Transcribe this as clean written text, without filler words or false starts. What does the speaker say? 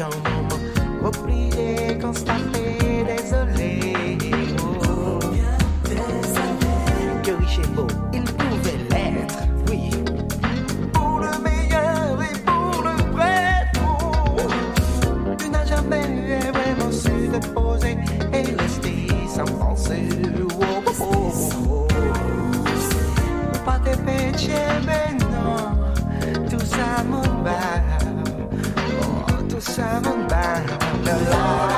un moment, oublié, constaté, désolé. Oh. Que riche et beau, il pouvait l'être, oui. Pour le meilleur et pour le vrai, oh. Tu n'as jamais vraiment su te poser et rester sans penser. Oh, oh, oh, oh. Pas de péché, mais non, tout ça m'en bat. Oh, tout ça m'en bat.